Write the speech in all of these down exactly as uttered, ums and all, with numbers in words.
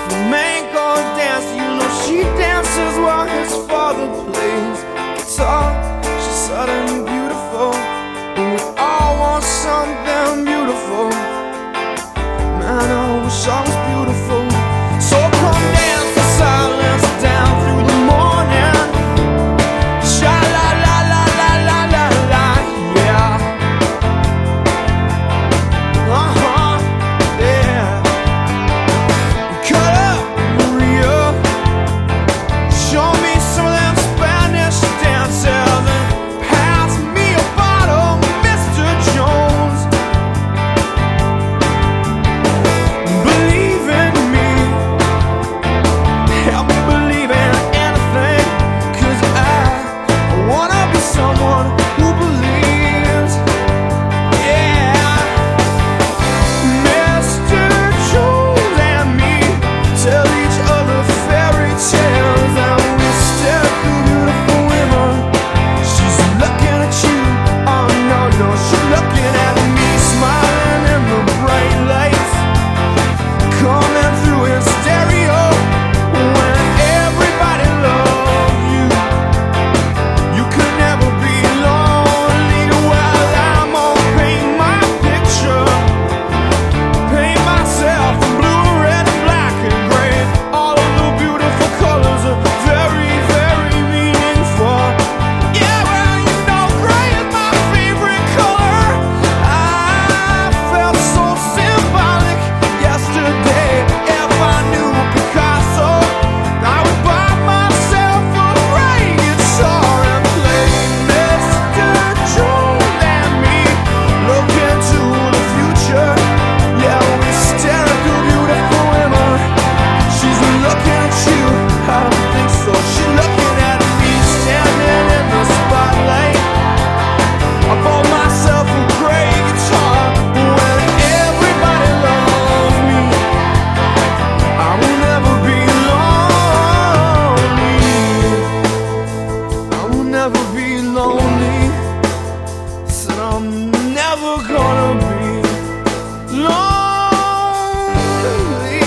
man goes dancing, you know she dances while his father plays guitar. She's suddenly beautiful, and we all want something beautiful. Man, I wish I was beautiful. So come dance in silence down through the morning. Sha la la la la la la la, yeah. Uh-huh, yeah. Cut up, Maria. Show me some of them Spanish dances and pass me a bottle, Mister Jones. Believe in me, help me believe in anything, 'cause I wanna be someone who believes. Yeah. Mister Jones and me tell each other fairy tales, and we stare at the beautiful women. She's looking at you, oh no, no, she's looking at me, smiling in the bright lights coming through his stereo. When everybody loves you, you could never be lonely. Well, I'm gonna paint my picture, paint myself in blue, red, black, and gray. All of the beautiful colors are very, very meaningful. Yeah, well, you know gray is my favorite color. I felt so symbolic yesterday. If I knew Picasso, I would buy myself a gray guitar and play Mister Jones and me. Look into the future. Yeah, we stare at the beautiful women. She's looking at you, I don't think so. She's looking at me, standing in the spotlight. I bought myself a gray guitar. When everybody loves me, I will never be lonely. I will never be lonely. Said I'm never gonna be lonely.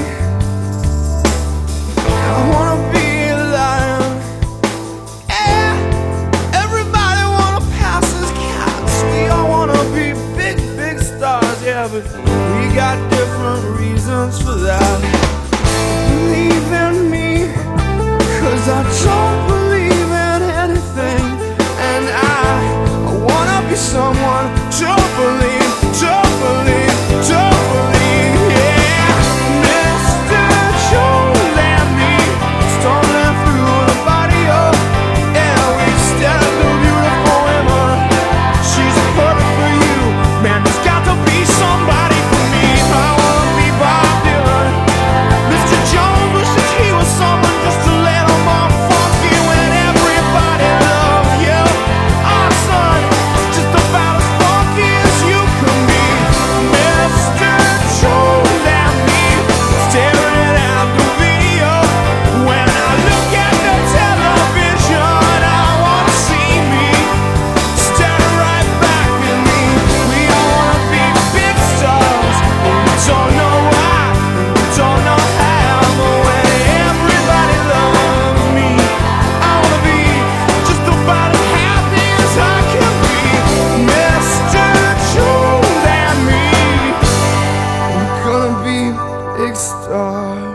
I wanna be a lion. Yeah, everybody wanna pass as cats. We all wanna be big, big stars. Yeah, but we got different reasons for that. Believe in me, 'cause I don't believe in anything, and I, I wanna be someone to believe, to believe, to believe. Yeah, Mister Jones and me stumbling through the barrio. Yeah, we stare at the beautiful women. She's perfect for you, man. There's got to be somebody for me. I wanna be Bob Dylan. Mister Jones wishes he was someone just a little more funky. When everybody loves you, our son is just about as funky as you can be. Mister Jones and me staring at the video. When I look at the television, I wanna see me staring right back at me. We all wanna be big stars, but we don't know why, we don't know how. But when everybody loves me, I wanna be just about as happy as I can be. Mister Jones and me, we're gonna be big stars.